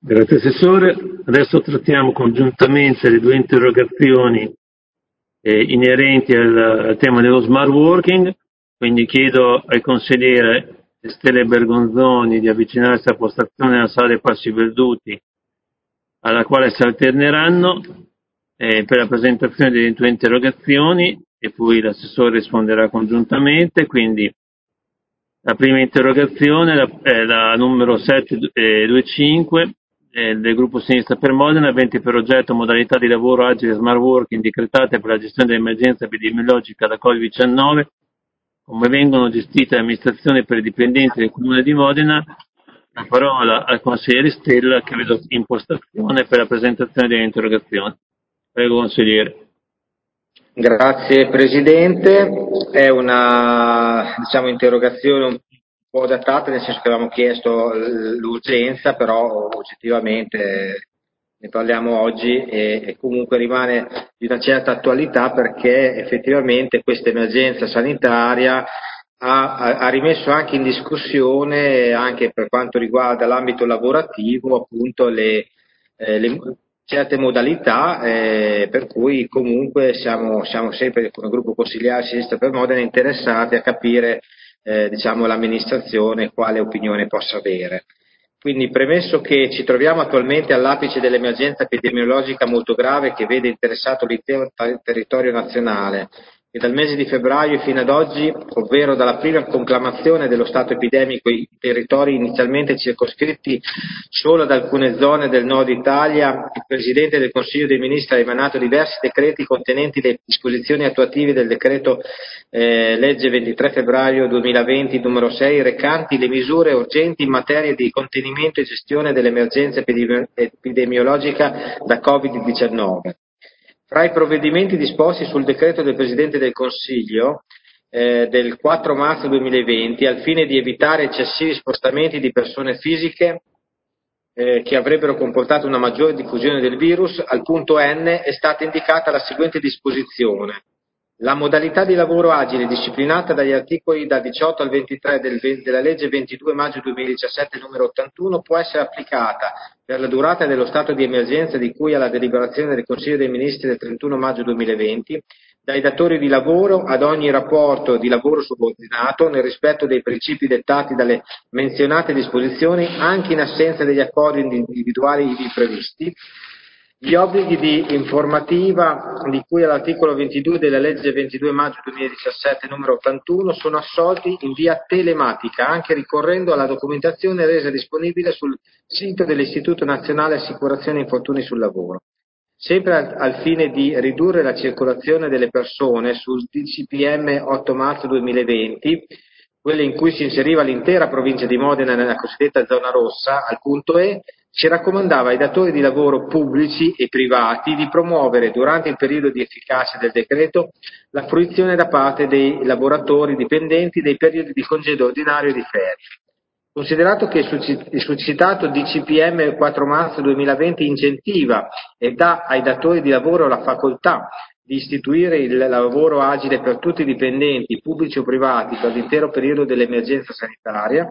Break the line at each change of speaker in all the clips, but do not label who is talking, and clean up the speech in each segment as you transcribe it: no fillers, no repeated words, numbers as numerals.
Grazie Assessore. Adesso trattiamo congiuntamente le due interrogazioni inerenti al tema dello smart working, quindi chiedo al consigliere Estelle Bergonzoni di avvicinarsi alla postazione della sala dei passi perduti, alla quale si alterneranno per la presentazione delle due interrogazioni e poi l'assessore risponderà congiuntamente. Quindi la prima interrogazione è la numero 725 del gruppo Sinistra per Modena, avente per oggetto modalità di lavoro agile e smart working decretate per la gestione dell'emergenza epidemiologica da Covid-19, come vengono gestite le amministrazioni per i dipendenti del Comune di Modena. La parola al consigliere Stella, che vedo in postazione per la presentazione delle interrogazioni. Prego consigliere.
Grazie Presidente, è una interrogazione un po' datata, nel senso che avevamo chiesto l'urgenza, però oggettivamente ne parliamo oggi e comunque rimane di una certa attualità, perché effettivamente questa emergenza sanitaria ha rimesso anche in discussione, anche per quanto riguarda l'ambito lavorativo, appunto le certe modalità, per cui comunque siamo sempre come gruppo consigliare Sinistra per Modena interessati a capire l'amministrazione quale opinione possa avere. Quindi, premesso che ci troviamo attualmente all'apice dell'emergenza epidemiologica molto grave che vede interessato l'intero territorio nazionale, e dal mese di febbraio fino ad oggi, ovvero dalla prima conclamazione dello stato epidemico in territori inizialmente circoscritti solo ad alcune zone del nord Italia, il Presidente del Consiglio dei Ministri ha emanato diversi decreti contenenti le disposizioni attuative del decreto legge 23 febbraio 2020 numero 6, recanti le misure urgenti in materia di contenimento e gestione dell'emergenza epidemiologica da Covid-19. Fra i provvedimenti disposti sul decreto del Presidente del Consiglio del 4 marzo 2020, al fine di evitare eccessivi spostamenti di persone fisiche che avrebbero comportato una maggiore diffusione del virus, al punto N è stata indicata la seguente disposizione. La modalità di lavoro agile disciplinata dagli articoli da 18 al 23 della legge 22 maggio 2017 numero 81 può essere applicata per la durata dello stato di emergenza di cui alla deliberazione del Consiglio dei Ministri del 31 maggio 2020 dai datori di lavoro ad ogni rapporto di lavoro subordinato nel rispetto dei principi dettati dalle menzionate disposizioni, anche in assenza degli accordi individuali ivi previsti. Gli obblighi di informativa di cui all'articolo 22 della legge 22 maggio 2017 numero 81 sono assolti in via telematica, anche ricorrendo alla documentazione resa disponibile sul sito dell'Istituto Nazionale Assicurazione Infortuni sul Lavoro. Sempre al fine di ridurre la circolazione delle persone, sul DCPM 8 marzo 2020, quelle in cui si inseriva l'intera provincia di Modena nella cosiddetta zona rossa, al punto E, si raccomandava ai datori di lavoro pubblici e privati di promuovere, durante il periodo di efficacia del decreto, la fruizione da parte dei lavoratori dipendenti dei periodi di congedo ordinario e di ferie. Considerato che il succitato DCPM 4 marzo 2020 incentiva e dà ai datori di lavoro la facoltà di istituire il lavoro agile per tutti i dipendenti, pubblici o privati, per l'intero periodo dell'emergenza sanitaria,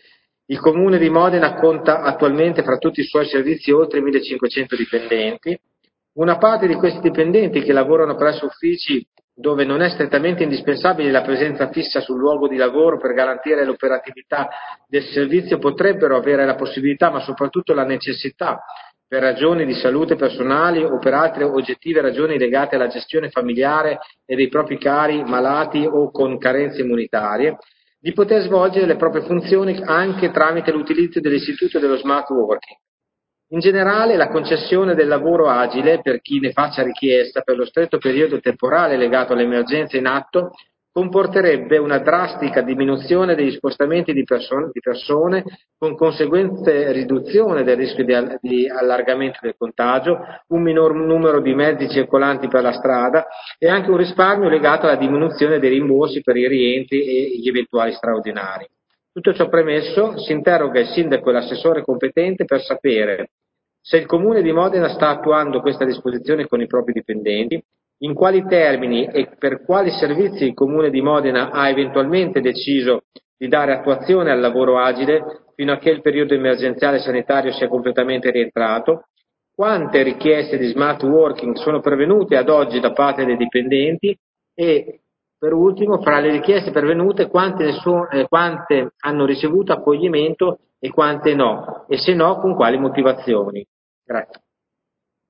il Comune di Modena conta attualmente fra tutti i suoi servizi oltre 1.500 dipendenti. Una parte di questi dipendenti che lavorano presso uffici dove non è strettamente indispensabile la presenza fissa sul luogo di lavoro per garantire l'operatività del servizio potrebbero avere la possibilità, ma soprattutto la necessità, per ragioni di salute personali o per altre oggettive ragioni legate alla gestione familiare e dei propri cari malati o con carenze immunitarie, di poter svolgere le proprie funzioni anche tramite l'utilizzo dell'istituto dello smart working. In generale, la concessione del lavoro agile, per chi ne faccia richiesta per lo stretto periodo temporale legato all'emergenza in atto, comporterebbe una drastica diminuzione degli spostamenti di persone, con conseguente riduzione del rischio di allargamento del contagio, un minor numero di mezzi circolanti per la strada e anche un risparmio legato alla diminuzione dei rimborsi per i rientri e gli eventuali straordinari. Tutto ciò premesso, si interroga il sindaco e l'assessore competente per sapere se il Comune di Modena sta attuando questa disposizione con i propri dipendenti, in quali termini e per quali servizi il Comune di Modena ha eventualmente deciso di dare attuazione al lavoro agile fino a che il periodo emergenziale sanitario sia completamente rientrato, quante richieste di smart working sono pervenute ad oggi da parte dei dipendenti e, per ultimo, fra le richieste pervenute, quante hanno ricevuto accoglimento e quante no, e se no, con quali motivazioni. Grazie.